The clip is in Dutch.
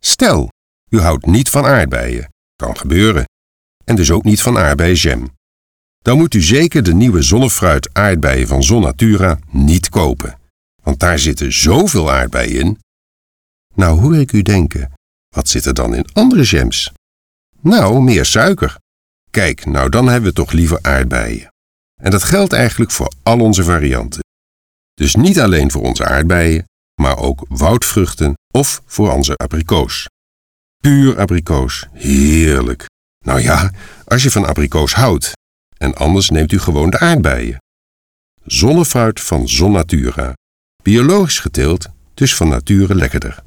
Stel, u houdt niet van aardbeien. Kan gebeuren. En dus ook niet van aardbeienjam. Dan moet u zeker de nieuwe zonnefruit aardbeien van Zonnatura niet kopen. Want daar zitten zoveel aardbeien in. Nou hoor ik u denken, wat zit er dan in andere jams? Nou, meer suiker. Kijk, nou dan hebben we toch liever aardbeien. En dat geldt eigenlijk voor al onze varianten. Dus niet alleen voor onze aardbeien, maar ook woudvruchten of voor onze abrikoos. Puur abrikoos, heerlijk. Nou ja, als je van abrikoos houdt. En anders neemt u gewoon de aardbeien. Zonnefruit van Zonnatura. Biologisch geteeld, dus van nature lekkerder.